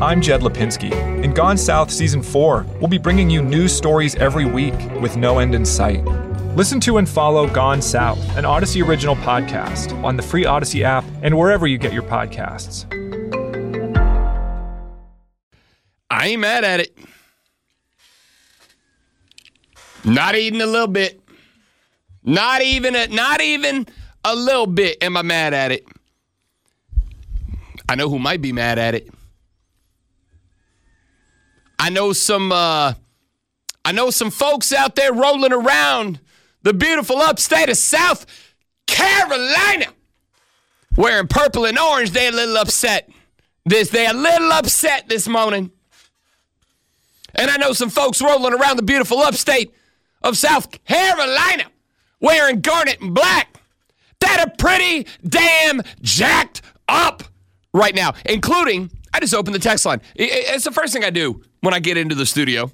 I'm Jed Lipinski. In Gone South Season 4, we'll be bringing you news stories every week with no end in sight. Listen to and follow Gone South, an Odyssey original podcast, on the free Odyssey app and wherever you get your podcasts. I ain't mad at it. Not even a little bit. Not even a little bit am I mad at it. I know who might be mad at it. I know some folks out there rolling around the beautiful upstate of South Carolina wearing purple and orange. They're a little upset. They're a little upset this morning. And I know some folks rolling around the beautiful upstate of South Carolina wearing garnet and black that are pretty damn jacked up right now, including, I just opened the text line. It's the first thing I do when I get into the studio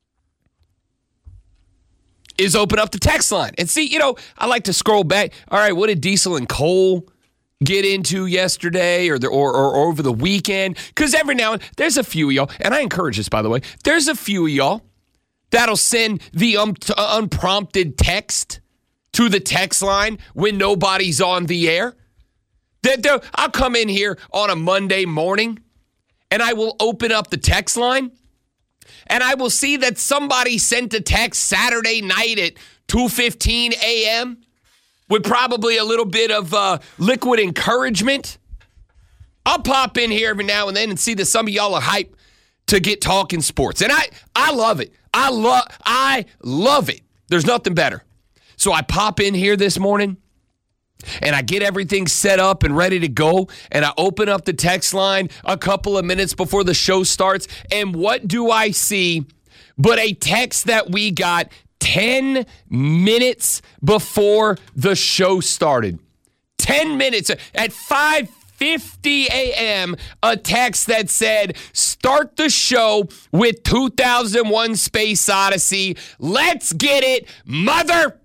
is open up the text line. And see, I like to scroll back. All right, what did Diesel and Cole get into yesterday or over the weekend? Because every now and then, there's a few of y'all, and I encourage this, by the way, there's a few of y'all that'll send the unprompted text to the text line when nobody's on the air. I'll come in here on a Monday morning, and I will open up the text line, and I will see that somebody sent a text Saturday night at 2:15 a.m. with probably a little bit of liquid encouragement. I'll pop in here every now and then and see that some of y'all are hyped to get talking sports. And I love it. I love it. There's nothing better. So I pop in here this morning, and I get everything set up and ready to go, and I open up the text line a couple of minutes before the show starts, and what do I see but a text that we got 10 minutes before the show started. 10 minutes at 5:50 a.m., a text that said, start the show with 2001 Space Odyssey. Let's get it, mother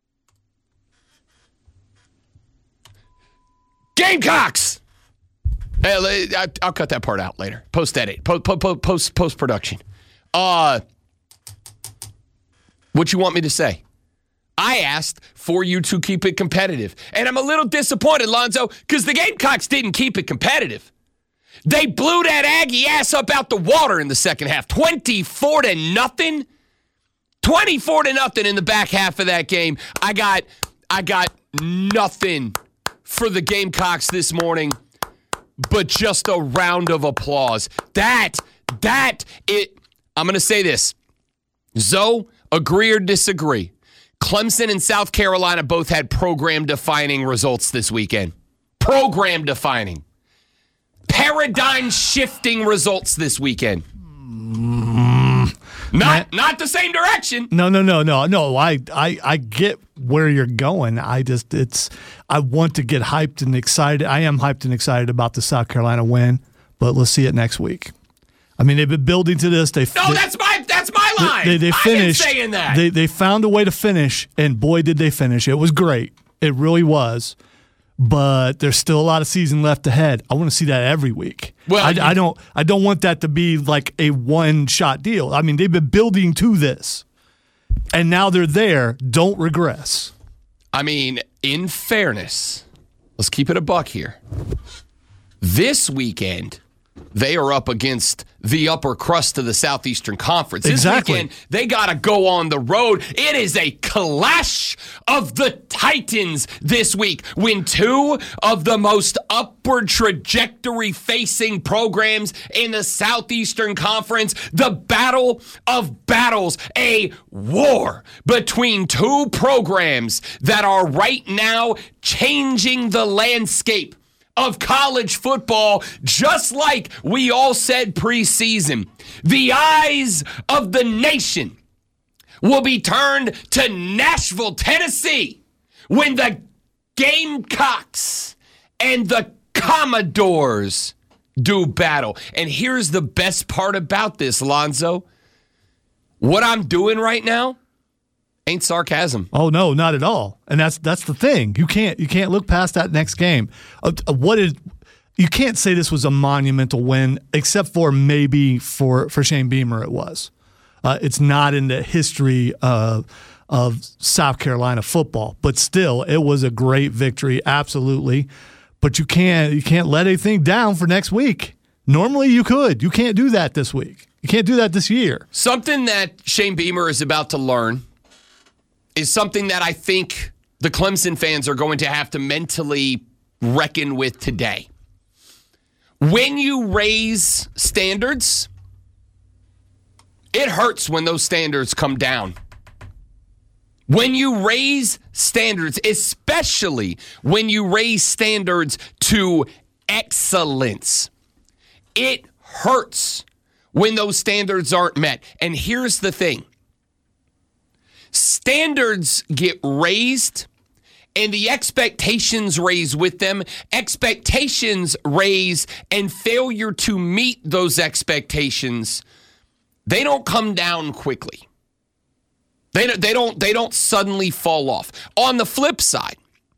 Gamecocks. I'll cut that part out later. Post-edit. Post-production. What you want me to say? I asked for you to keep it competitive. And I'm a little disappointed, Lonzo, because the Gamecocks didn't keep it competitive. They blew that Aggie ass up out the water in the second half. 24-0. 24-0 in the back half of that game. I got nothing for the Gamecocks this morning, but just a round of applause. I'm going to say this. Zoe, agree or disagree? Clemson and South Carolina both had program-defining results this weekend. Program-defining. Paradigm-shifting results this weekend. Not the same direction. No. I get where you're going. I want to get hyped and excited. I am hyped and excited about the South Carolina win, but let's see it next week. I mean, they've been building to this. That's my line. They finished. I've been saying that. They found a way to finish, and boy, did they finish. It was great. It really was. But there's still a lot of season left ahead. I want to see that every week. Well, I don't want that to be like a one-shot deal. I mean, they've been building to this, and now they're there. Don't regress. I mean, in fairness, let's keep it a buck here. This weekend, they are up against the upper crust of the Southeastern Conference. Exactly. This weekend, they got to go on the road. It is a clash of the Titans this week when two of the most upward trajectory-facing programs in the Southeastern Conference, the battle of battles, a war between two programs that are right now changing the landscape of college football, just like we all said preseason. The eyes of the nation will be turned to Nashville, Tennessee, when the Gamecocks and the Commodores do battle. And here's the best part about this, Lonzo. What I'm doing right now ain't sarcasm. Oh no, not at all. And that's the thing. You can't look past that next game. you can't say this was a monumental win, except for maybe for Shane Beamer it was. It's not in the history of South Carolina football, but still, it was a great victory, absolutely. But you can't let anything down for next week. Normally you could. You can't do that this week. You can't do that this year. Something that Shane Beamer is about to learn is something that I think the Clemson fans are going to have to mentally reckon with today. When you raise standards, it hurts when those standards come down. When you raise standards, especially when you raise standards to excellence, it hurts when those standards aren't met. And here's the thing. Standards get raised, and the expectations raise with them. Expectations raise, and failure to meet those expectations, they don't come down quickly. They don't suddenly fall off. On the flip side,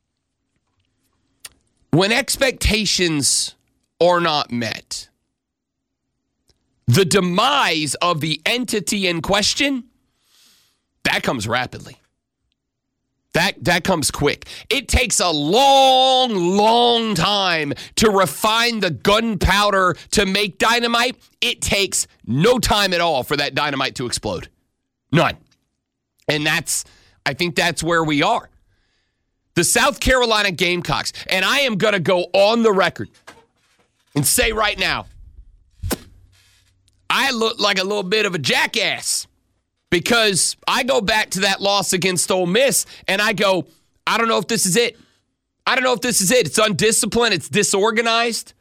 when expectations are not met, the demise of the entity in question, that comes rapidly. That comes quick. It takes a long time to refine the gunpowder to make dynamite. It takes no time at all for that dynamite to explode. None. And I think that's where we are. The South Carolina Gamecocks, and I am going to go on the record and say right now, I look like a little bit of a jackass because I go back to that loss against Ole Miss and I go, I don't know if this is it. I don't know if this is it. It's undisciplined. It's disorganized.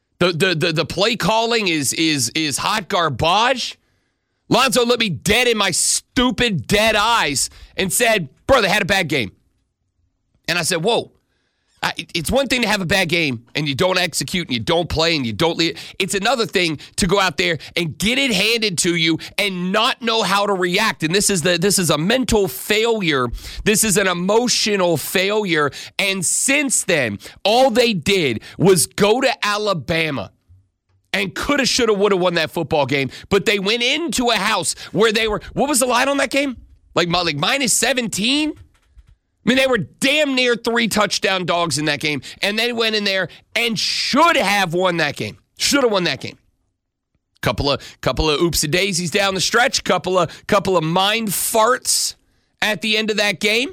The play calling is hot garbage. Lonzo looked me dead in my stupid dead eyes and said, bro, they had a bad game. And I said, whoa. It's one thing to have a bad game and you don't execute and you don't play and you don't lead. It's another thing to go out there and get it handed to you and not know how to react. And this is a mental failure. This is an emotional failure. And since then, all they did was go to Alabama and coulda, shoulda, woulda won that football game. But they went into a house where they were, what was the line on that game? Like minus 17? I mean, they were damn near 3 touchdown dogs in that game, and they went in there and should have won that game. Should have won that game. Couple of oopsie daisies down the stretch, couple of mind farts at the end of that game,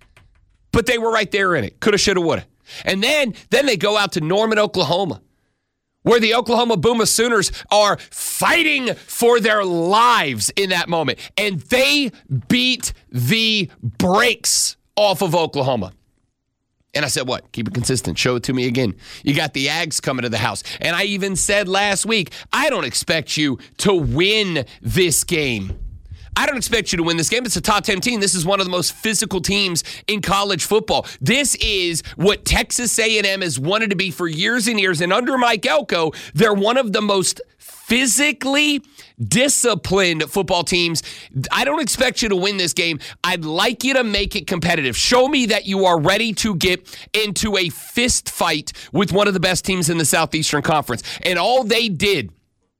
but they were right there in it. Coulda, shoulda, woulda. And then they go out to Norman, Oklahoma, where the Oklahoma Boomer Sooners are fighting for their lives in that moment, and they beat the brakes off of Oklahoma. And I said, what? Keep it consistent. Show it to me again. You got the Ags coming to the house. And I even said last week, I don't expect you to win this game. I don't expect you to win this game. It's a top 10 team. This is one of the most physical teams in college football. This is what Texas A&M has wanted to be for years and years. And under Mike Elko, they're one of the most physically disciplined football teams. I don't expect you to win this game. I'd like you to make it competitive. Show me that you are ready to get into a fist fight with one of the best teams in the Southeastern Conference. And all they did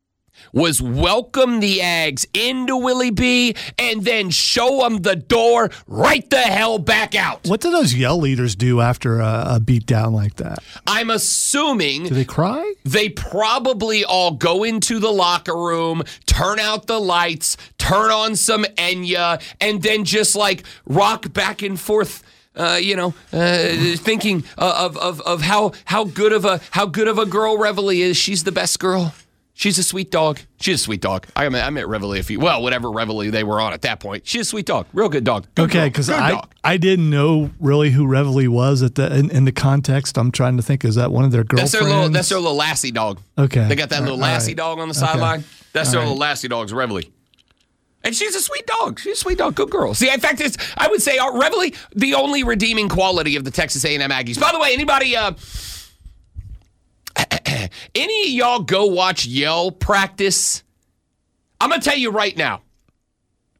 was welcome the Ags into Willie B and then show them the door right the hell back out. What do those yell leaders do after a beat down like that? I'm assuming... Do they cry? They probably all go into the locker room, turn out the lights, turn on some Enya, and then just like rock back and forth. Thinking of how good of a girl Reveille is. She's the best girl. She's a sweet dog. She's a sweet dog. I met Reveille whatever Reveille they were on at that point. She's a sweet dog. Real good dog. Good okay, because I didn't know really who Reveille was in the context. I'm trying to think. Is that one of their girlfriends? That's their little Lassie dog. Okay. They got that little Lassie dog on the sideline. That's their little Lassie dog's Reveille. And she's a sweet dog. She's a sweet dog. Good girl. See, in fact, I would say Reveille, the only redeeming quality of the Texas A&M Aggies. By the way, anybody... any of y'all go watch yell practice? I'm going to tell you right now.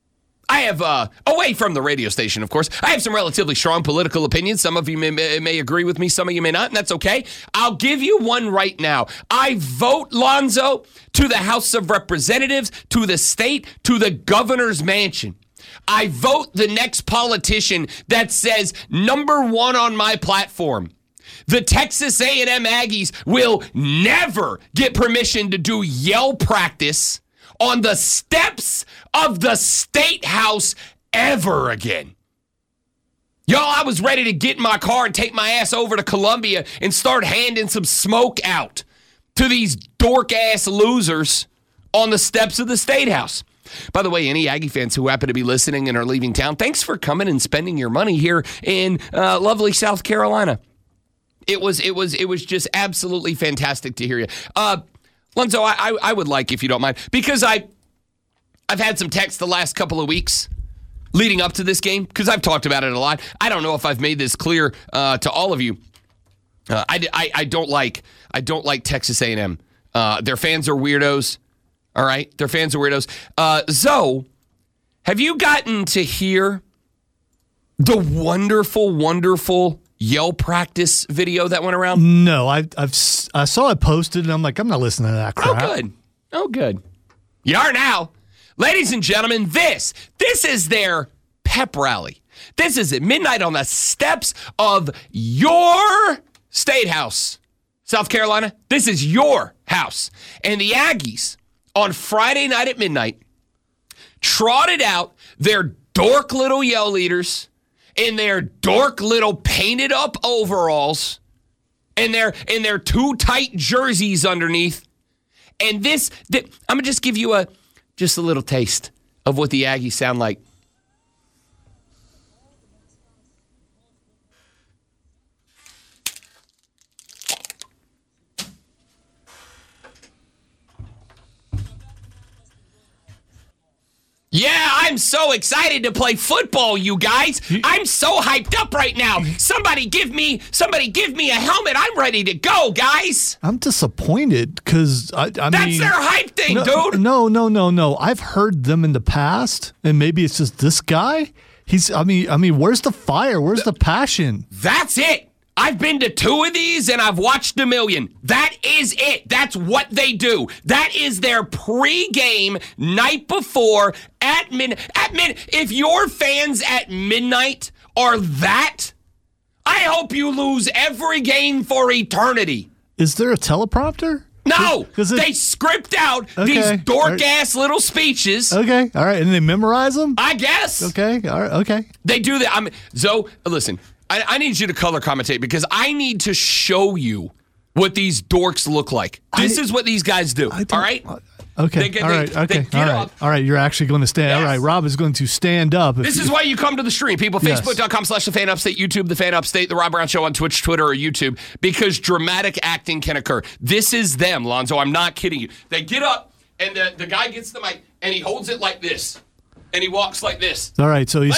I have, away from the radio station, of course, I have some relatively strong political opinions. Some of you may agree with me, some of you may not, and that's okay. I'll give you one right now. I vote, Lonzo, to the House of Representatives, to the state, to the governor's mansion. I vote the next politician that says, number one on my platform, the Texas A&M Aggies will never get permission to do yell practice on the steps of the State House ever again. Y'all, I was ready to get in my car and take my ass over to Columbia and start handing some smoke out to these dork-ass losers on the steps of the State House. By the way, any Aggie fans who happen to be listening and are leaving town, thanks for coming and spending your money here in lovely South Carolina. It was just absolutely fantastic to hear you. Lonzo, I would like, if you don't mind, because I've had some texts the last couple of weeks leading up to this game, because I've talked about it a lot. I don't know if I've made this clear to all of you. I don't like Texas A&M. Their fans are weirdos. All right, their fans are weirdos. Zoe, have you gotten to hear the wonderful, wonderful yell practice video that went around? No, I saw it posted, and I'm like, I'm not listening to that crap. Oh, good. You are now. Ladies and gentlemen, this is their pep rally. This is at midnight on the steps of your State House, South Carolina. This is your house. And the Aggies, on Friday night at midnight, trotted out their dork little yell leaders in their dork little painted up overalls and their too tight jerseys underneath. And I'm going to just give you just a little taste of what the Aggies sound like. Yeah, I'm so excited to play football, you guys. I'm so hyped up right now. Somebody give me a helmet. I'm ready to go, guys. I'm disappointed because I mean, that's their hype thing, dude. No. I've heard them in the past, and maybe it's just this guy. I mean, where's the fire? Where's the passion? That's it. I've been to 2 of these and I've watched a million. That is it. That's what they do. That is their pregame night before at midnight. If your fans at midnight are that, I hope you lose every game for eternity. Is there a teleprompter? No, they script out these dork-ass little speeches. Okay, all right, and they memorize them? I guess. Okay, all right, okay. They do that. Zoe, listen. I need you to color commentate because I need to show you what these dorks look like. This is what these guys do. All right? Okay. All right. You're actually going to stand. Yes. All right. Rob is going to stand up. This is why you come to the stream, people. Yes. Facebook.com/The Fan Upstate, YouTube, The Fan Upstate, The Rob Brown Show on Twitch, Twitter, or YouTube, because dramatic acting can occur. This is them, Lonzo. I'm not kidding you. They get up, and the guy gets the mic, and he holds it like this. And he walks like this. All right, so he's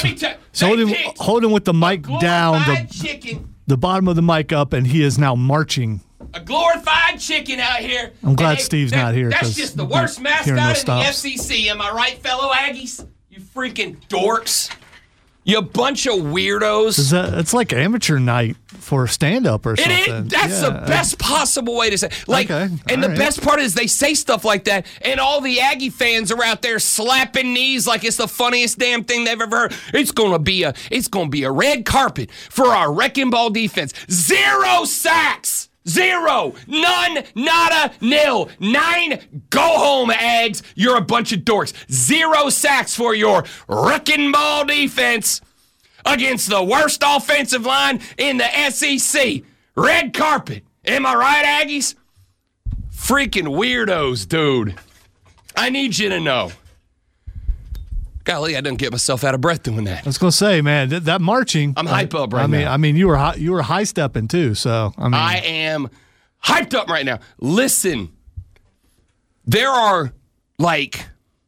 holding with the mic down, the bottom of the mic up, and he is now marching. A glorified chicken out here. I'm glad Steve's not here. That's just the worst mascot in the SEC. Am I right, fellow Aggies? You freaking dorks. You bunch of weirdos. It's like amateur night for stand-up or something. It is. That's the best possible way to say it. And the best part is they say stuff like that, and all the Aggie fans are out there slapping knees like it's the funniest damn thing they've ever heard. It's gonna be a red carpet for our wrecking ball defense. 0 sacks. 0. None. Nada. Nil. 9. Go home, Ags. You're a bunch of dorks. 0 sacks for your wrecking ball defense against the worst offensive line in the SEC. Red carpet. Am I right, Aggies? Freaking weirdos, dude. I need you to know. Golly, I didn't get myself out of breath doing that. I was going to say, man, that marching. I'm hype up right now. I mean, you were high stepping too. So I am hyped up right now. Listen, there are like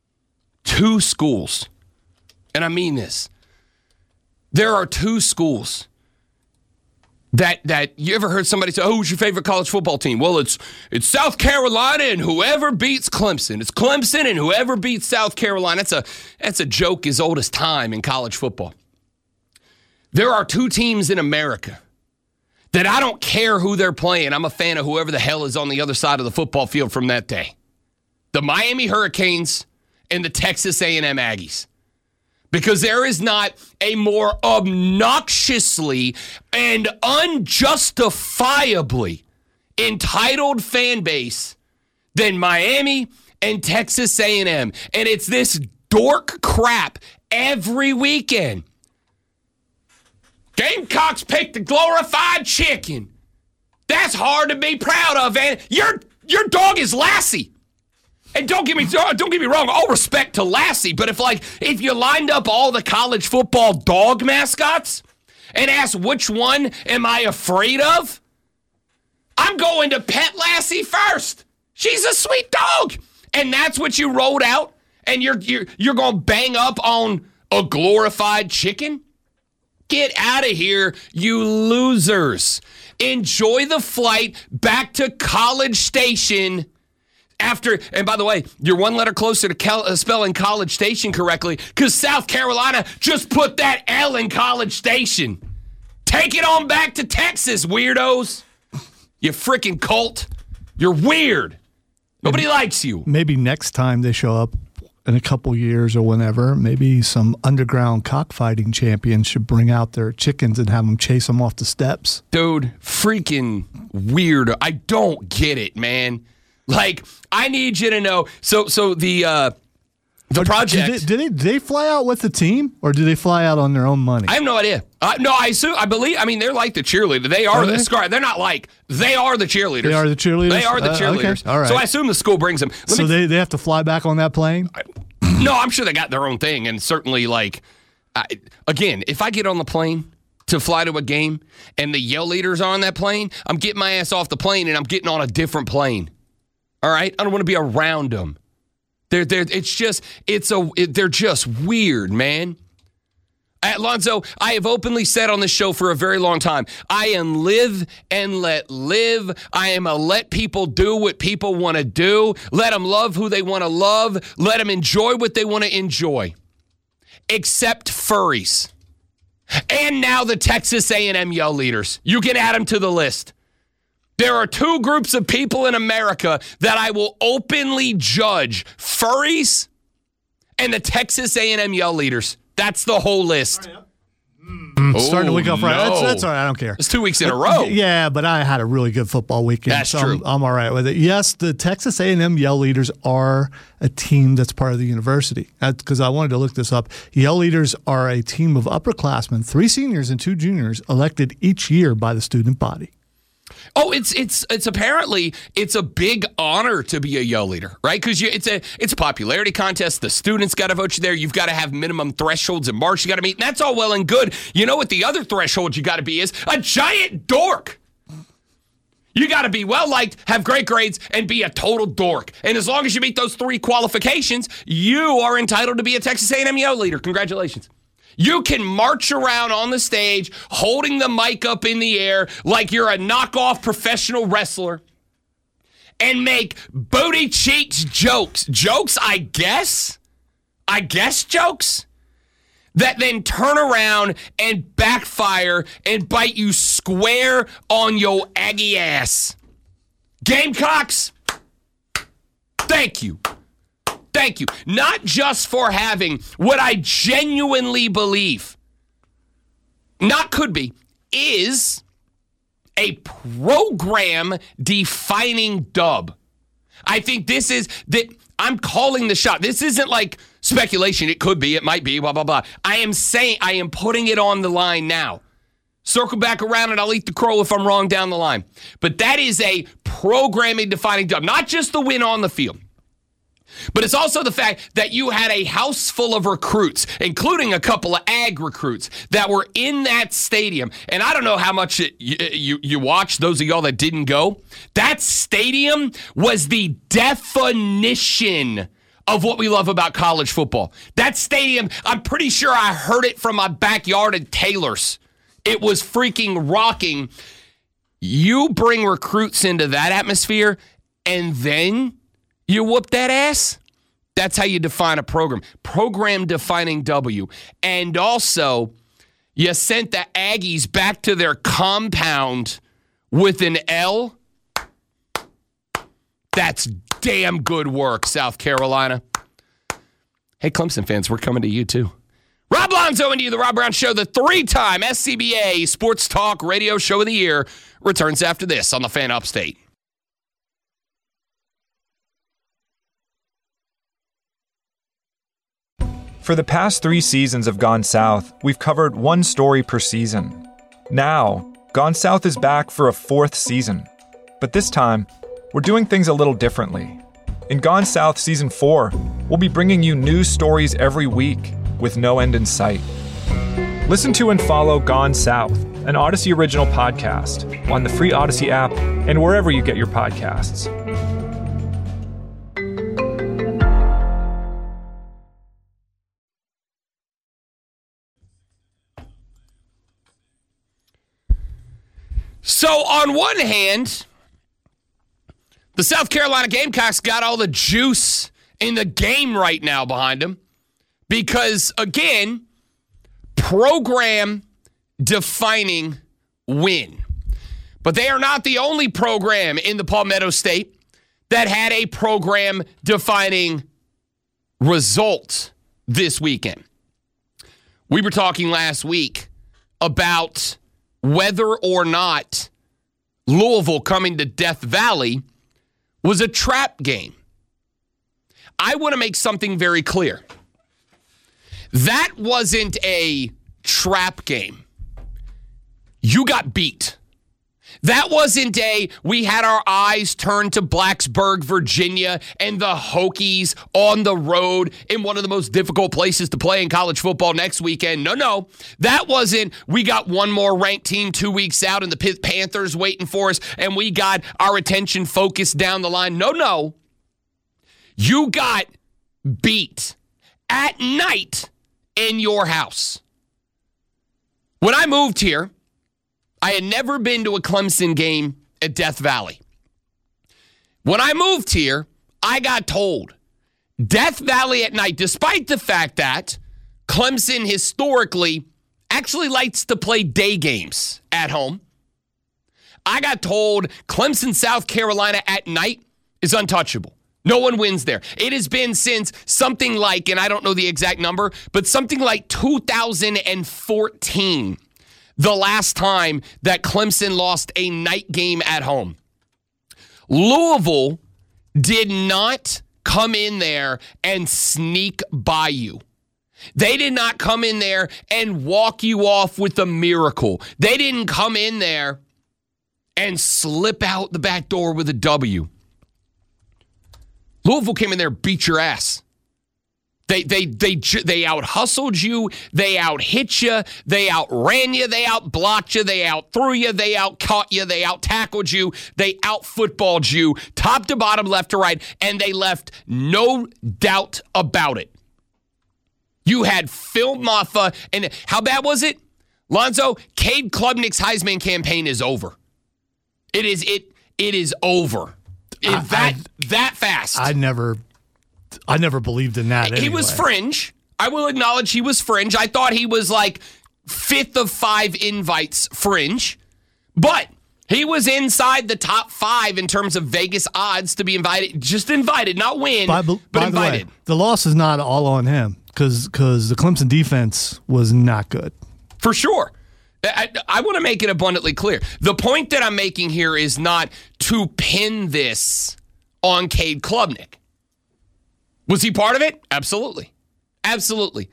2 schools, and I mean this. There are 2 schools That you ever heard somebody say, "Oh, who's your favorite college football team?" Well, it's South Carolina and whoever beats Clemson. It's Clemson and whoever beats South Carolina. That's a joke as old as time in college football. There are two teams in America that I don't care who they're playing. I'm a fan of whoever the hell is on the other side of the football field from that day. The Miami Hurricanes and the Texas A&M Aggies. Because there is not a more obnoxiously and unjustifiably entitled fan base than Miami and Texas A&M. And it's this dork crap every weekend. Gamecocks picked the glorified chicken. That's hard to be proud of, and your dog is Lassie. And don't get me wrong, all respect to Lassie, but if you lined up all the college football dog mascots and asked which one am I afraid of, I'm going to pet Lassie first. She's a sweet dog. And that's what you rolled out, and you're going to bang up on a glorified chicken? Get out of here, you losers. Enjoy the flight back to College Station. And by the way, you're one letter closer to spelling College Station correctly because South Carolina just put that L in College Station. Take it on back to Texas, weirdos. You freaking cult. You're weird. Nobody likes you. Maybe next time they show up in a couple years or whenever, maybe some underground cockfighting champions should bring out their chickens and have them chase them off the steps. Dude, freaking weird. I don't get it, man. I need you to know. So the project. Did they fly out with the team, or did they fly out on their own money? I have no idea. No, I believe. I mean, they're like the cheerleader. They are the scar. They're not like. They are the cheerleaders. They are the cheerleaders. They are the cheerleaders. Okay. All right. So I assume the school brings them. They have to fly back on that plane. No, I'm sure they got their own thing, and certainly again, if I get on the plane to fly to a game and the yell leaders are on that plane, I'm getting my ass off the plane and I'm getting on a different plane. All right, I don't want to be around them. They're just weird, man. Alonzo, I have openly said on this show for a very long time, I am live and let live. I am a let people do what people want to do. Let them love who they want to love. Let them enjoy what they want to enjoy. Except furries. And now the Texas A&M yell leaders. You can add them to the list. There are two groups of people in America that I will openly judge. Furries and the Texas A&M yell leaders. That's the whole list. Starting the week off right. No. That's all right. I don't care. It's 2 weeks in a row. Yeah, but I had a really good football weekend. That's true. I'm all right with it. Yes, the Texas A&M Yell Leaders are a team that's part of the university. Because I wanted to look this up. Yell Leaders are a team of upperclassmen, 3 seniors and 2 juniors, elected each year by the student body. Oh, it's apparently it's a big honor to be a yell leader, right? Because it's a popularity contest. The students got to vote you there. You've got to have minimum thresholds and marks you got to meet, and that's all well and good. You know what the other threshold you got to be is? A giant dork. You got to be well liked, have great grades, and be a total dork. And as long as you meet those 3 qualifications, you are entitled to be a Texas A&M yell leader. Congratulations. You can march around on the stage holding the mic up in the air like you're a knockoff professional wrestler and make booty cheeks jokes. Jokes, I guess jokes that then turn around and backfire and bite you square on your Aggie ass. Gamecocks, thank you. Thank you. Not just for having what I genuinely believe, is a program-defining dub. I think this is that I'm calling the shot. This isn't like speculation. It could be. It might be. Blah, blah, blah. I am saying I am putting it on the line now. Circle back around and I'll eat the crow if I'm wrong down the line. But that is a programming-defining dub. Not just the win on the field. But it's also the fact that you had a house full of recruits, including a couple of ag recruits, that were in that stadium. And I don't know how much you watched, those of y'all that didn't go. That stadium was the definition of what we love about college football. That stadium, I'm pretty sure I heard it from my backyard at Taylor's. It was freaking rocking. You bring recruits into that atmosphere, and then you whoop that ass? That's how you define a program. Program-defining W. And also, you sent the Aggies back to their compound with an L. That's damn good work, South Carolina. Hey, Clemson fans, we're coming to you, too. Rob Lonzo into you, The Rob Brown Show, the 3-time SCBA Sports Talk Radio Show of the Year, returns after this on the Fan Upstate. For the past 3 seasons of Gone South, we've covered one story per season. Now, Gone South is back for a 4th season. But this time, we're doing things a little differently. In Gone South Season 4, we'll be bringing you news stories every week with no end in sight. Listen to and follow Gone South, an Odyssey original podcast, on the free Odyssey app and wherever you get your podcasts. So on one hand, the South Carolina Gamecocks got all the juice in the game right now behind them because, again, program-defining win. But they are not the only program in the Palmetto State that had a program-defining result this weekend. We were talking last week about whether or not Louisville coming to Death Valley was a trap game. I want to make something very clear. That wasn't a trap game. You got beat. That wasn't we had our eyes turned to Blacksburg, Virginia, and the Hokies on the road in one of the most difficult places to play in college football next weekend. No. That wasn't, we got one more ranked team 2 weeks out and the Panthers waiting for us, and we got our attention focused down the line. No. You got beat at night in your house. When I moved here, I had never been to a Clemson game at Death Valley. When I moved here, I got told Death Valley at night, despite the fact that Clemson historically actually likes to play day games at home, I got told Clemson, South Carolina at night is untouchable. No one wins there. It has been since something like, and I don't know the exact number, but something like 2014. The last time that Clemson lost a night game at home. Louisville did not come in there and sneak by you. They did not come in there and walk you off with a miracle. They didn't come in there and slip out the back door with a W. Louisville came in there and beat your ass. They out-hustled you, they out-hit you, they outran you, they out-blocked you, they out-threw you, they out-caught you, they out-tackled you, they out-footballed you, top to bottom, left to right, and they left no doubt about it. You had Phil Maffa, and how bad was it? Lonzo, Cade Klubnik's Heisman campaign is over. It is over. That fast. I never believed in that. He was fringe. I will acknowledge he was fringe. I thought he was like 5th of 5 invites fringe. But he was inside the top 5 in terms of Vegas odds to be invited. Just invited, not win, but invited. The loss is not all on him because the Clemson defense was not good. For sure. I want to make it abundantly clear. The point that I'm making here is not to pin this on Cade Klubnik. Was he part of it? Absolutely. Absolutely.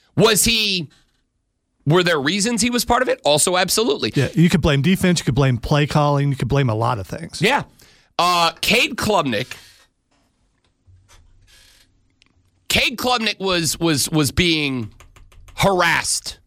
Were there reasons he was part of it? Also, absolutely. Yeah, you could blame defense, you could blame play calling, you could blame a lot of things. Yeah. Cade Klubnik was being harassed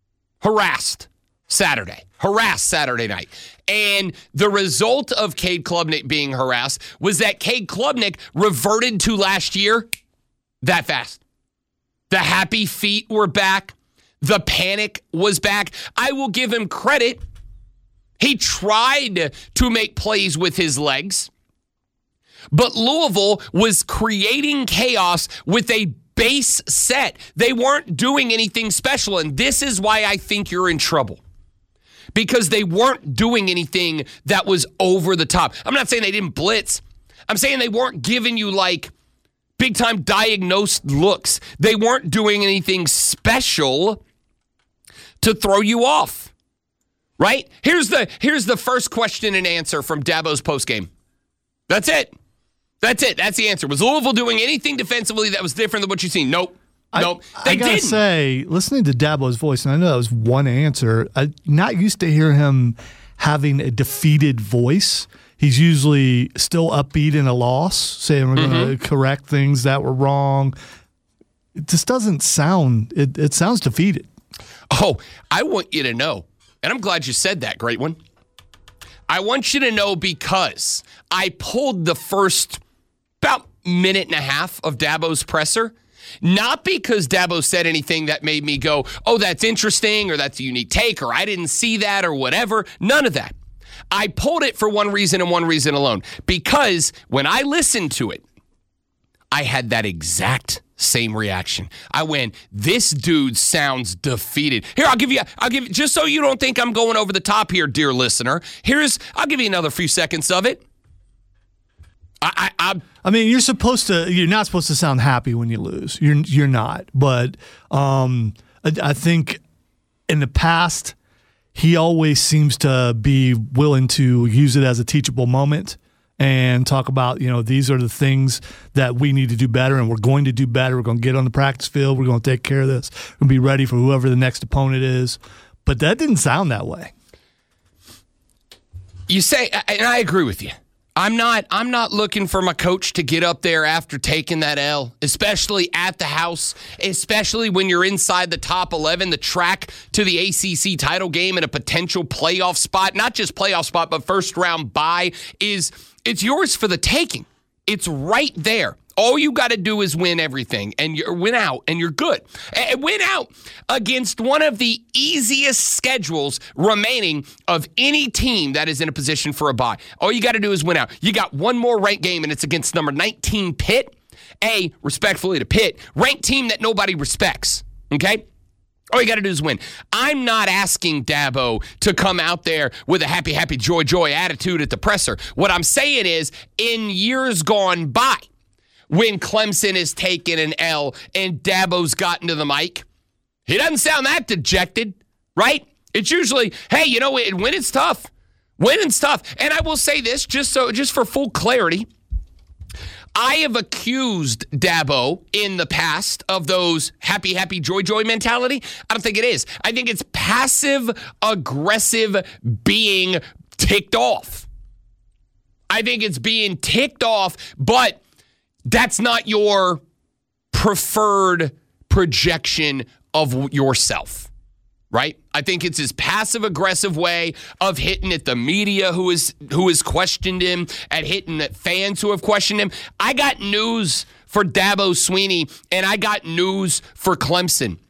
Saturday night. And the result of Cade Klubnik being harassed was that Cade Klubnik reverted to last year that fast. The happy feet were back. The panic was back. I will give him credit. He tried to make plays with his legs, but Louisville was creating chaos with a base set. They weren't doing anything special, and this is why I think you're in trouble. Because they weren't doing anything that was over the top. I'm not saying they didn't blitz. I'm saying they weren't giving you like big-time diagnosed looks. They weren't doing anything special to throw you off. Right? Here's the first question and answer from Dabo's postgame. That's it. That's the answer. Was Louisville doing anything defensively that was different than what you've seen? Nope. Nope. I gotta say, listening to Dabo's voice, and I know that was one answer, I'm not used to hear him having a defeated voice. He's usually still upbeat in a loss, saying we're going to correct things that were wrong. It just doesn't sound, it sounds defeated. Oh, I want you to know, and I'm glad you said that, great one. I want you to know because I pulled the first about minute and a half of Dabo's presser, not because Dabo said anything that made me go, oh, that's interesting, or that's a unique take, or I didn't see that, or whatever. None of that. I pulled it for one reason and one reason alone. Because when I listened to it, I had that exact same reaction. I went, this dude sounds defeated. Here, I'll give you, just so you don't think I'm going over the top here, dear listener. I'll give you another few seconds of it. I mean, you're not supposed to sound happy when you lose. You're not. But I think in the past, he always seems to be willing to use it as a teachable moment and talk about, these are the things that we need to do better, and we're going to do better. We're going to get on the practice field. We're going to take care of this. We're going to be ready for whoever the next opponent is. But that didn't sound that way. You say, and I agree with you. I'm not looking for my coach to get up there after taking that L, especially at the house, especially when you're inside the top 11, the track to the ACC title game and a potential playoff spot, not just playoff spot, but first round bye it's yours for the taking. It's right there. All you got to do is win everything, and you win out, and you're good. And win out against one of the easiest schedules remaining of any team that is in a position for a bye. All you got to do is win out. You got one more ranked game, and it's against number 19 Pitt. Respectfully to Pitt, ranked team that nobody respects, okay? All you got to do is win. I'm not asking Dabo to come out there with a happy, happy, joy, joy attitude at the presser. What I'm saying is, in years gone by, when Clemson is taking an L and Dabo's gotten to the mic, he doesn't sound that dejected, right? It's usually, hey, when it's tough, winning's tough. And I will say this, just for full clarity, I have accused Dabo in the past of those happy, happy, joy, joy mentality. I don't think it is. I think it's passive-aggressive being ticked off. I think it's being ticked off, but that's not your preferred projection of yourself, right? I think it's his passive-aggressive way of hitting at the media who has questioned him, at hitting at fans who have questioned him. I got news for Dabo Swinney, and I got news for Clemson.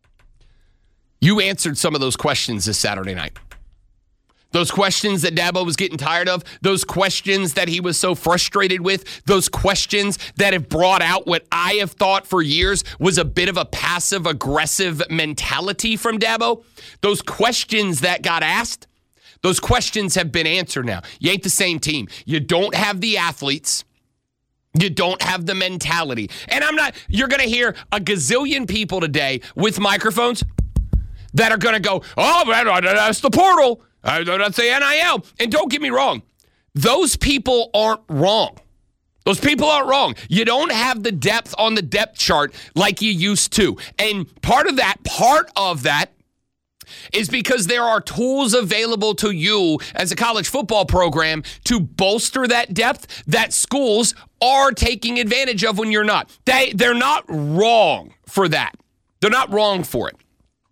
You answered some of those questions this Saturday night. Those questions that Dabo was getting tired of, those questions that he was so frustrated with, those questions that have brought out what I have thought for years was a bit of a passive-aggressive mentality from Dabo, those questions that got asked, those questions have been answered now. You ain't the same team. You don't have the athletes. You don't have the mentality. And you're going to hear a gazillion people today with microphones that are going to go, oh, that's the portal. That's the NIL. And don't get me wrong. Those people aren't wrong. Those people aren't wrong. You don't have the depth on the depth chart like you used to. And part of that is because there are tools available to you as a college football program to bolster that depth that schools are taking advantage of when you're not. They're not wrong for that. They're not wrong for it.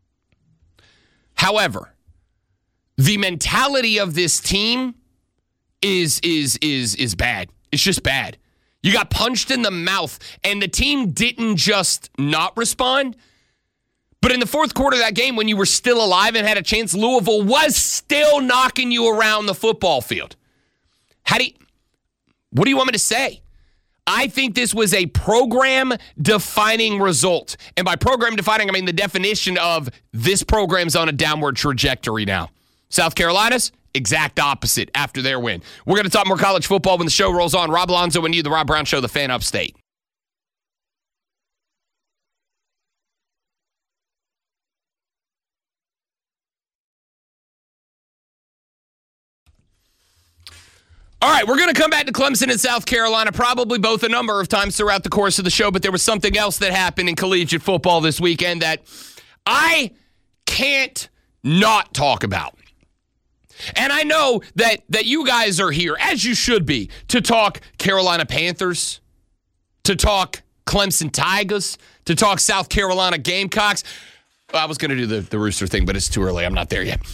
However, the mentality of this team is bad. It's just bad. You got punched in the mouth, and the team didn't just not respond, But in the fourth quarter of that game, when you were still alive and had a chance, Louisville was still knocking you around the football field. What do you want me to say? I think this was a program-defining result. And by program-defining, I mean the definition of this program's on a downward trajectory now. South Carolina's exact opposite after their win. We're going to talk more college football when the show rolls on. Rob Alonzo and you, The Rob Brown Show, the Fan Upstate. All right, we're going to come back to Clemson and South Carolina, probably both a number of times throughout the course of the show, but there was something else that happened in collegiate football this weekend that I can't not talk about. And I know that you guys are here, as you should be, to talk Carolina Panthers, to talk Clemson Tigers, to talk South Carolina Gamecocks. I was going to do the Rooster thing, but it's too early. I'm not there yet.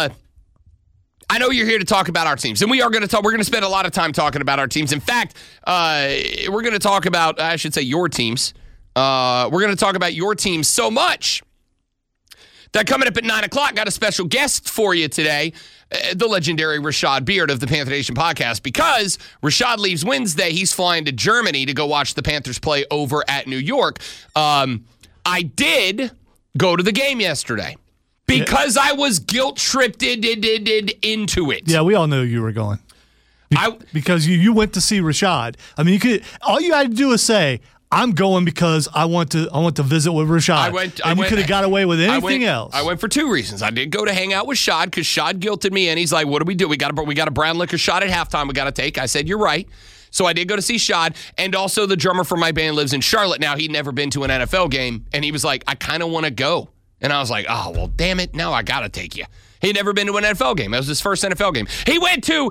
I know you're here to talk about our teams, and we're going to spend a lot of time talking about our teams. In fact, we're going to talk about, I should say, your teams. We're going to talk about your teams so much that coming up at 9 o'clock, got a special guest for you today, the legendary Rashad Beard of the Panther Nation podcast, because Rashad leaves Wednesday. He's flying to Germany to go watch the Panthers play over at New York. I did go to the game yesterday. Because I was guilt-tripped into it. Yeah, we all knew you were going. Because you went to see Rashad. I mean, all you had to do was say, I'm going because I want to visit with Rashad. You could have got away with anything else. I went for two reasons. I did go to hang out with Shad because Shad guilted me, and he's like, what do we do? We got a brown liquor shot at halftime we got to take. I said, you're right. So I did go to see Shad, and also the drummer for my band lives in Charlotte now. He'd never been to an NFL game, and he was like, I kind of want to go. And I was like, oh, well, damn it. Now I got to take you. He'd never been to an NFL game. That was his first NFL game. He went to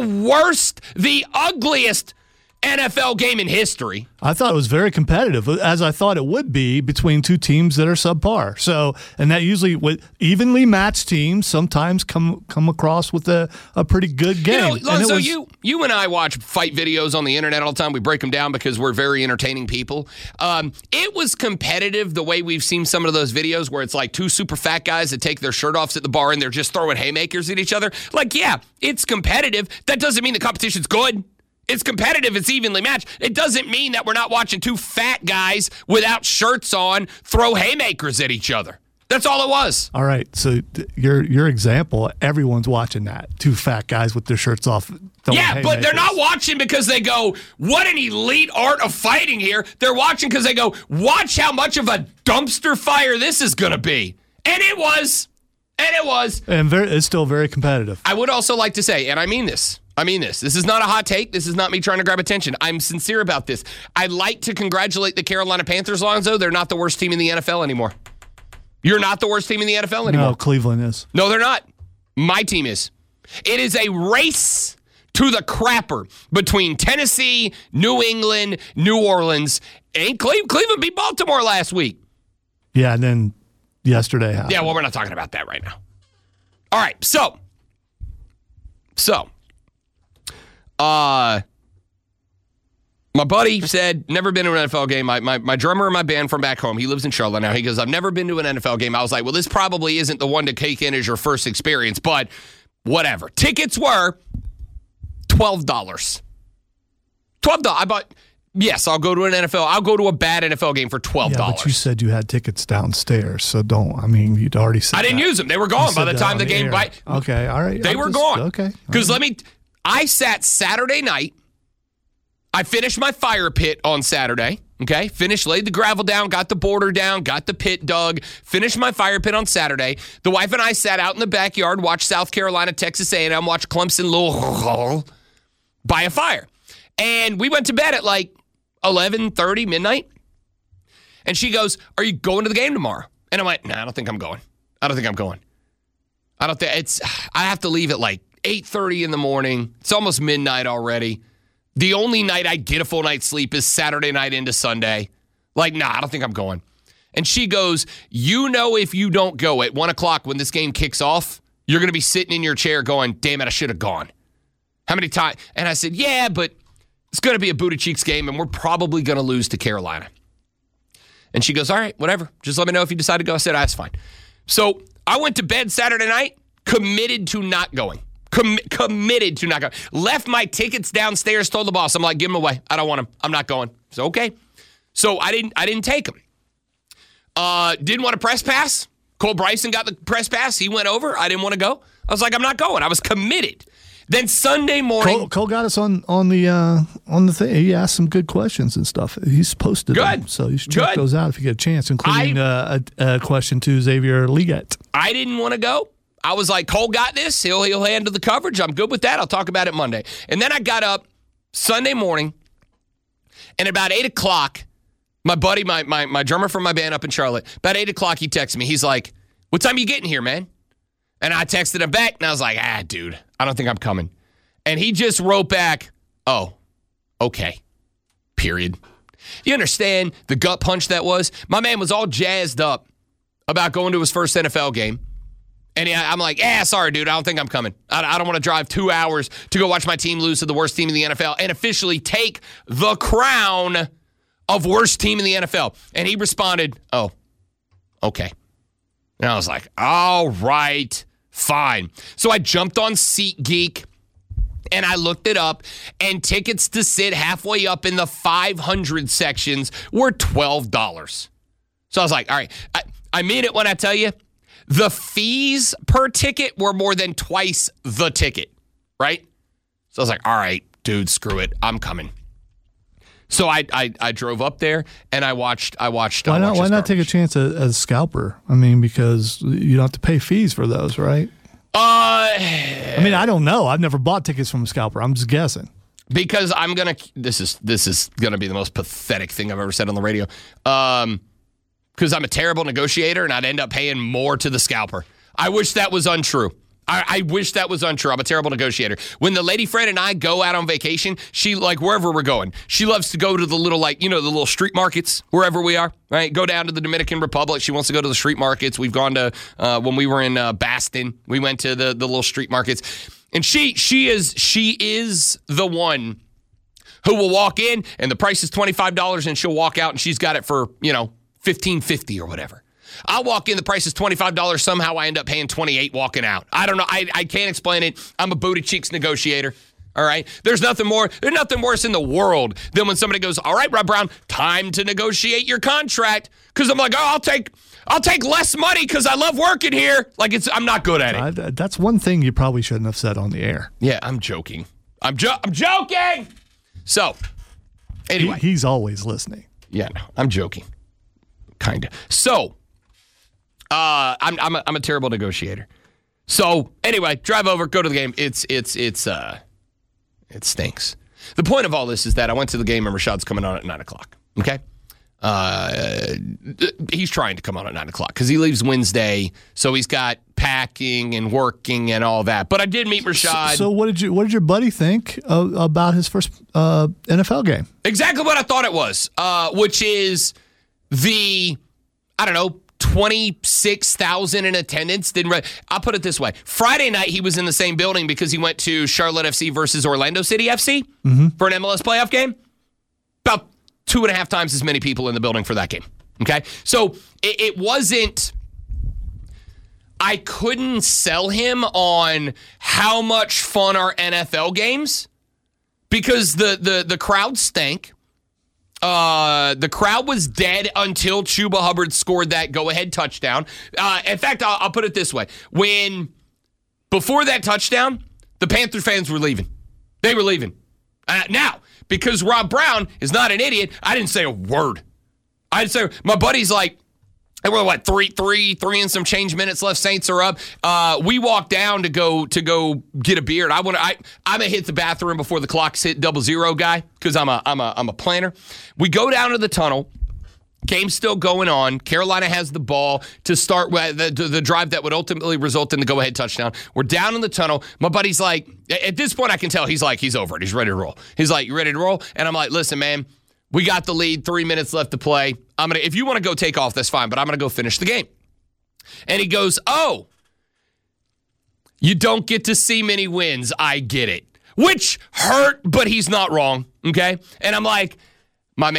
the ugliest NFL game in history. I thought it was very competitive, as I thought it would be between two teams that are subpar. So, and that usually with evenly matched teams sometimes come across with a pretty good game. You and I watch fight videos on the internet all the time. We break them down because we're very entertaining people. It was competitive the way we've seen some of those videos where it's like two super fat guys that take their shirt off at the bar and they're just throwing haymakers at each other. Like, yeah, it's competitive. That doesn't mean the competition's good. It's competitive. It's evenly matched. It doesn't mean that we're not watching two fat guys without shirts on throw haymakers at each other. That's all it was. All right. So your example, everyone's watching that. Two fat guys with their shirts off. Yeah, but they're not watching because they go, what an elite art of fighting here. They're watching because they go, watch how much of a dumpster fire this is going to be. And it was. And it's still very competitive. I would also like to say, and I mean this. This is not a hot take. This is not me trying to grab attention. I'm sincere about this. I'd like to congratulate the Carolina Panthers, Lonzo. They're not the worst team in the NFL anymore. You're not the worst team in the NFL anymore. No, Cleveland is. No, they're not. My team is. It is a race to the crapper between Tennessee, New England, New Orleans, and Cleveland beat Baltimore last week. Yeah, and then yesterday happened. Yeah, well, we're not talking about that right now. All right, so my buddy said, never been to an NFL game. My drummer in my band from back home, he lives in Charlotte now. He goes, I've never been to an NFL game. I was like, well, this probably isn't the one to take in as your first experience, but whatever. Tickets were $12. $12. I bought, yes, I'll go to an NFL. I'll go to a bad NFL game for $12. Yeah, but you said you had tickets downstairs, so you'd already said I didn't use them. They were gone by the time the game. Okay, all right. They were gone. Okay. Because I sat Saturday night. I finished my fire pit on Saturday. Okay, laid the gravel down, got the border down, got the pit dug, finished my fire pit on Saturday. The wife and I sat out in the backyard, watched South Carolina, Texas A&M, watched Clemson Louisville by a fire. And we went to bed at like 11:30, midnight. And she goes, are you going to the game tomorrow? And I'm like, nah, I don't think I'm going. I have to leave at like 8:30 in the morning. It's almost midnight already. The only night I get a full night's sleep is Saturday night into Sunday. Like, nah, I don't think I'm going. And she goes, if you don't go at 1 o'clock when this game kicks off, you're going to be sitting in your chair going, damn it, I should have gone. How many times? And I said, yeah, but it's going to be a Booty Cheeks game, and we're probably going to lose to Carolina. And she goes, all right, whatever. Just let me know if you decide to go. I said, that's fine. So I went to bed Saturday night, committed to not going. Committed to not going. Left my tickets downstairs, told the boss, I'm like, give them away. I don't want them. I'm not going. So, okay. So I didn't take them. Didn't want a press pass. Cole Bryson got the press pass. He went over. I didn't want to go. I was like, I'm not going. I was committed. Then Sunday morning, Cole got us on the thing. He asked some good questions and stuff. He's posted them, so you should check those out if you get a chance, including a question to Xavier Leggett. I didn't want to go. I was like, Cole got this. He'll handle the coverage. I'm good with that. I'll talk about it Monday. And then I got up Sunday morning, and about 8 o'clock, my buddy, my drummer from my band up in Charlotte, about 8 o'clock, he texted me. He's like, what time are you getting here, man? And I texted him back, and I was like, dude, I don't think I'm coming. And he just wrote back, oh, okay, period. You understand the gut punch that was? My man was all jazzed up about going to his first NFL game. And I'm like, sorry, dude, I don't think I'm coming. I don't want to drive 2 hours to go watch my team lose to the worst team in the NFL and officially take the crown of worst team in the NFL. And he responded, oh, okay. And I was like, all right, fine. So I jumped on SeatGeek and I looked it up, and tickets to sit halfway up in the 500 sections were $12. So I was like, all right, I mean it when I tell you, the fees per ticket were more than twice the ticket, right? So I was like, all right, dude, screw it. I'm coming. So I drove up there and I watched. Why not take a chance as a scalper? I mean, because you don't have to pay fees for those, right? I mean, I don't know. I've never bought tickets from a scalper. I'm just guessing. Because this is gonna be the most pathetic thing I've ever said on the radio. Because I'm a terrible negotiator and I'd end up paying more to the scalper. I wish that was untrue. I wish that was untrue. I'm a terrible negotiator. When the lady friend and I go out on vacation, she, like, wherever we're going, she loves to go to the little, like, the little street markets, wherever we are, right? Go down to the Dominican Republic. She wants to go to the street markets. We've gone to, when we were in Baston, we went to the little street markets. And she is the one who will walk in and the price is $25 and she'll walk out and she's got it for, $15.50 or whatever. I'll walk in, the price is $25. Somehow I end up paying $28 walking out. I don't know. I can't explain it. I'm a booty cheeks negotiator. All right. There's nothing worse in the world than when somebody goes, all right, Rob Brown, time to negotiate your contract. Because I'm like, oh, I'll take less money because I love working here. Like, I'm not good at it. That's one thing you probably shouldn't have said on the air. Yeah, I'm joking. I'm joking. So, anyway. He's always listening. Yeah, no, I'm joking. Kind of. So, I'm a terrible negotiator. So anyway, drive over, go to the game. It stinks. The point of all this is that I went to the game and Rashad's coming on at 9:00. Okay, he's trying to come on at 9:00 because he leaves Wednesday, so he's got packing and working and all that. But I did meet Rashad. So what did your buddy think about his first NFL game? Exactly what I thought it was, which is I don't know, 26,000 in attendance. I'll put it this way. Friday night, he was in the same building because he went to Charlotte FC versus Orlando City FC for an MLS playoff game. About 2.5 times as many people in the building for that game. Okay? So it wasn't... I couldn't sell him on how much fun are NFL games because the crowd stank. The crowd was dead until Chuba Hubbard scored that go-ahead touchdown. In fact, I'll put it this way. Before that touchdown, the Panther fans were leaving. They were leaving. Now, because Rob Brown is not an idiot, I didn't say a word. I'd say, my buddy's like, we're what, three and some change minutes left. Saints are up. We walked down to go get a beer. And I'm gonna hit the bathroom before the clock's hit 00 guy because I'm a planner. We go down to the tunnel. Game's still going on. Carolina has the ball to start the drive that would ultimately result in the go-ahead touchdown. We're down in the tunnel. My buddy's like, at this point I can tell he's over it. He's ready to roll. He's like, you ready to roll? And I'm like, listen, man. We got the lead, 3 minutes left to play. If you want to go take off, that's fine, but I'm going to go finish the game. And he goes, oh, you don't get to see many wins. I get it. Which hurt, but he's not wrong, okay? And I'm like, my man,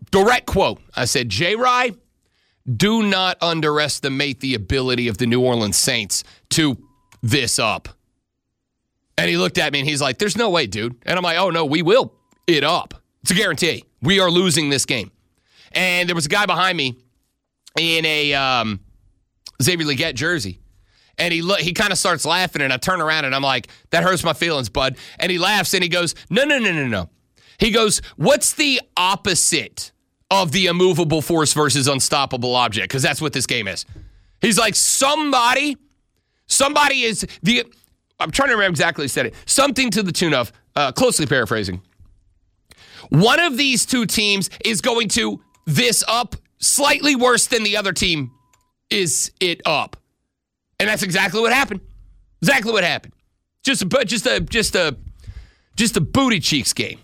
direct quote. I said, J-Rye, do not underestimate the ability of the New Orleans Saints to this up. And he looked at me and he's like, there's no way, dude. And I'm like, oh, no, we will it up. It's a guarantee. We are losing this game. And there was a guy behind me in a Xavier Legette jersey. And he kind of starts laughing, and I turn around, and I'm like, that hurts my feelings, bud. And he laughs, and he goes, no. He goes, what's the opposite of the immovable force versus unstoppable object? Because that's what this game is. He's like, somebody is the... I'm trying to remember exactly what he said it. Something to the tune of, closely paraphrasing, one of these two teams is going to this up slightly worse than the other team is it up. And that's exactly what happened. Exactly what happened. Just a booty cheeks game.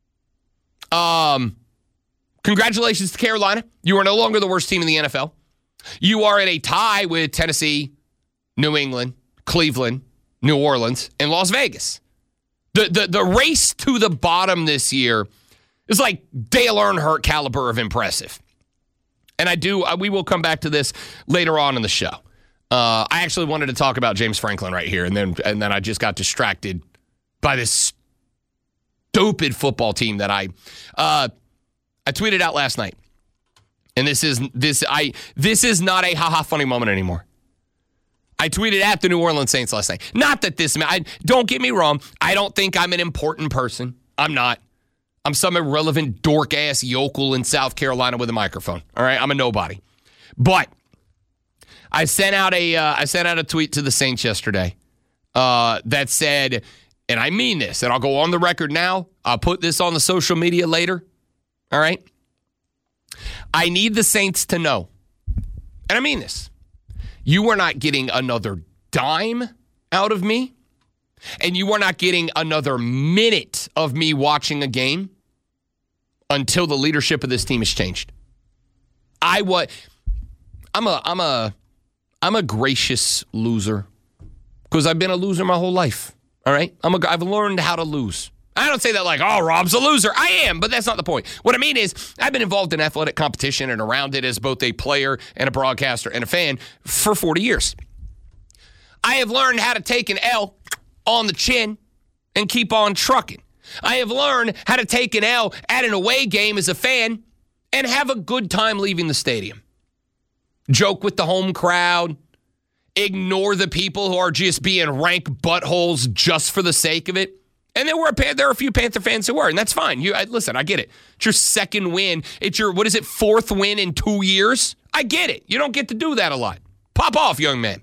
Congratulations to Carolina. You are no longer the worst team in the NFL. You are in a tie with Tennessee, New England, Cleveland, New Orleans, and Las Vegas. The race to the bottom this year is like Dale Earnhardt caliber of impressive. And we will come back to this later on in the show. I actually wanted to talk about James Franklin right here, and then I just got distracted by this stupid football team that I tweeted out last night. And this is not a haha funny moment anymore. I tweeted at the New Orleans Saints last night. Not that don't get me wrong. I don't think I'm an important person. I'm not. I'm some irrelevant dork-ass yokel in South Carolina with a microphone. All right? I'm a nobody. But I sent out a tweet to the Saints yesterday that said, and I mean this, and I'll go on the record now. I'll put this on the social media later. All right? I need the Saints to know, and I mean this, you are not getting another dime out of me, and you are not getting another minute of me watching a game until the leadership of this team has changed. I'm a gracious loser because I've been a loser my whole life. All right? I've learned how to lose. I don't say that like, oh, Rob's a loser. I am, but that's not the point. What I mean is I've been involved in athletic competition and around it as both a player and a broadcaster and a fan for 40 years. I have learned how to take an L on the chin and keep on trucking. I have learned how to take an L at an away game as a fan and have a good time leaving the stadium. Joke with the home crowd. Ignore the people who are just being rank buttholes just for the sake of it. And there are a few Panther fans who were, and that's fine. Listen, I get it. It's your second win. It's your, fourth win in 2 years? I get it. You don't get to do that a lot. Pop off, young man.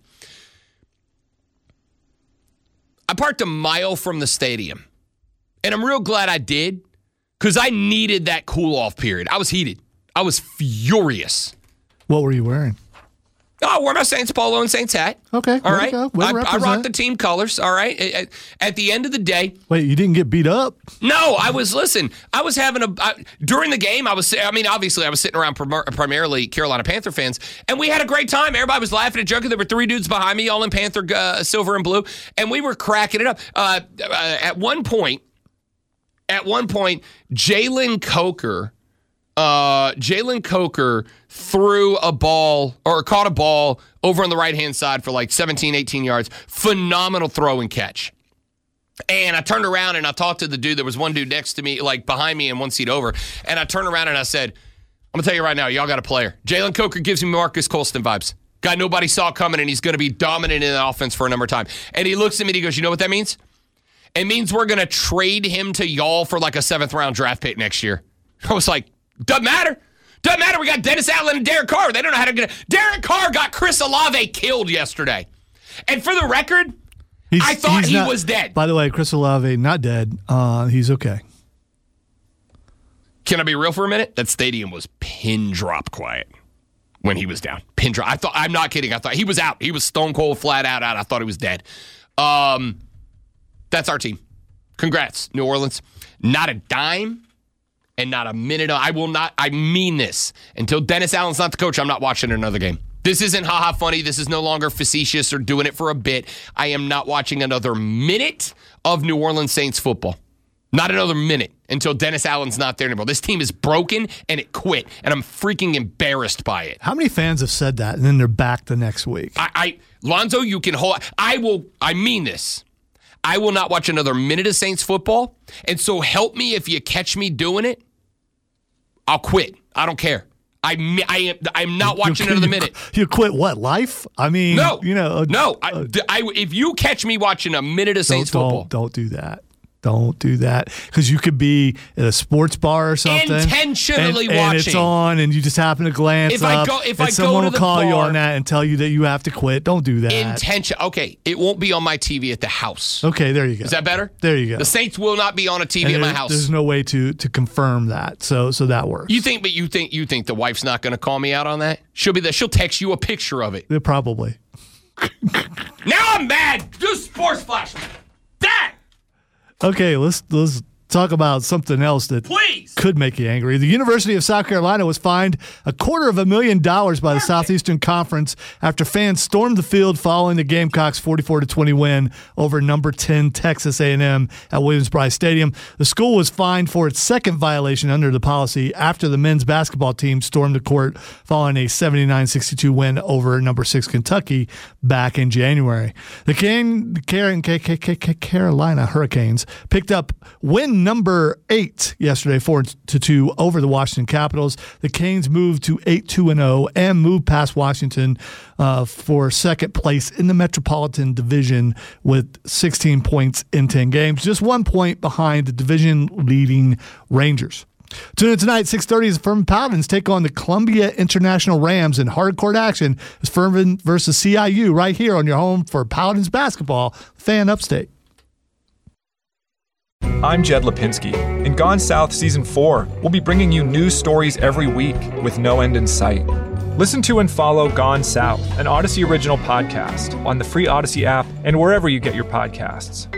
I parked a mile from the stadium, and I'm real glad I did because I needed that cool-off period. I was heated. I was furious. What were you wearing? Oh, I wore my Saints polo and Saints hat. Okay. All right. I rocked the team colors. All right. At the end of the day. Wait, you didn't get beat up? No, I was having during the game, obviously I was sitting around primarily Carolina Panther fans, and we had a great time. Everybody was laughing and joking. There were 3 dudes behind me, all in Panther silver and blue, and we were cracking it up. At one point, Jalen Coker threw a ball or caught a ball over on the right-hand side for like 17, 18 yards. Phenomenal throw and catch. And I turned around and I talked to the dude. There was one dude next to me, like behind me and one seat over. And I turned around and I said, I'm going to tell you right now, y'all got a player. Jalen Coker gives me Marcus Colston vibes. Guy nobody saw coming, and he's going to be dominant in the offense for a number of time. And he looks at me and he goes, you know what that means? It means we're going to trade him to y'all for like a 7th-round draft pick next year. I was like, doesn't matter. Doesn't matter. We got Dennis Allen and Derek Carr. They don't know how to get it. Derek Carr got Chris Olave killed yesterday. And for the record, I thought he was dead. By the way, Chris Olave, not dead. He's okay. Can I be real for a minute? That stadium was pin drop quiet when he was down. Pin drop. I'm not kidding. I thought he was out. He was stone cold, flat out. I thought he was dead. That's our team. Congrats, New Orleans. Not a dime. And not a minute. I mean this. Until Dennis Allen's not the coach, I'm not watching another game. This isn't haha funny. This is no longer facetious or doing it for a bit. I am not watching another minute of New Orleans Saints football. Not another minute until Dennis Allen's not there anymore. This team is broken, and it quit, and I'm freaking embarrassed by it. How many fans have said that, and then they're back the next week? Lonzo, you can hold. I mean this. I will not watch another minute of Saints football, and so help me if you catch me doing it. I'll quit. I don't care. I'm not watching another minute. You quit what, life? I mean, no. No. If you catch me watching a minute of Saints football. Don't do that. Don't do that, because you could be at a sports bar or something, intentionally watching, and it's on, and you just happen to glance up. Someone will call you on that and tell you that you have to quit. Don't do that. Okay, it won't be on my TV at the house. Okay, there you go. Is that better? There you go. The Saints will not be on a TV at my house. There's no way to confirm that, so that works. You think the wife's not going to call me out on that? She'll text you a picture of it. Probably. Now I'm mad. Do Sports Flash. Dad. Okay, let's talk about something else that could make you angry. The University of South Carolina was fined $250,000 by the Southeastern Conference after fans stormed the field following the Gamecocks' 44-20 win over number 10 Texas A&M at Williams-Brice Stadium. The school was fined for its second violation under the policy after the men's basketball team stormed the court following a 79-62 win over number 6 Kentucky back in January. The Carolina Hurricanes picked up win number 8 yesterday, 4-2 over the Washington Capitals. The Canes moved to 8-2-0 and moved past Washington for second place in the Metropolitan Division with 16 points in 10 games, just 1 point behind the division-leading Rangers. Tune in tonight, 6:30, as Furman Paladins take on the Columbia International Rams in hardcourt action as Furman versus CIU right here on your home for Paladins basketball, Fan Upstate. I'm Jed Lipinski. In Gone South Season 4, we'll be bringing you news stories every week with no end in sight. Listen to and follow Gone South, an Odyssey original podcast, on the free Odyssey app and wherever you get your podcasts.